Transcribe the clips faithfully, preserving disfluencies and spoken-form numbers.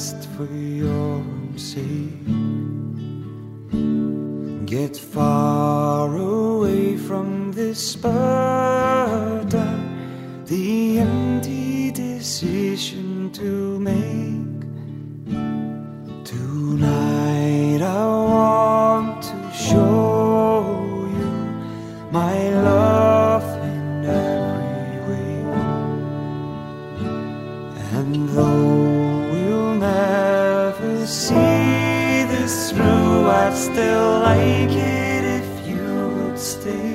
just for your own sake. Get far away from this burden, the empty decision to make. Tonight I want to show you my love in every way. And though we'll never see this through, I'd still like it if you would stay.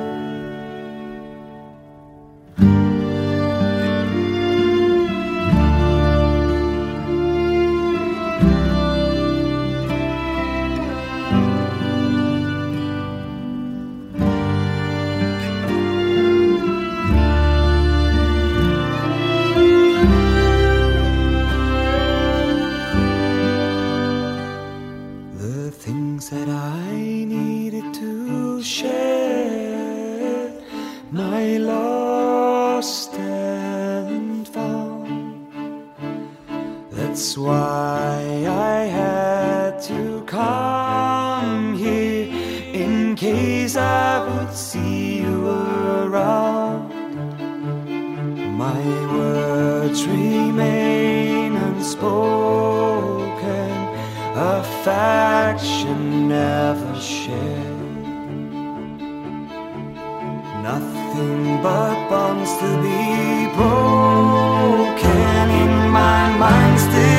That I needed to share, my lost and found. That's why I had to come here, in case I would see you around. My words remain unspoken, affection never shared. Nothing but bonds to be broken in my mind still.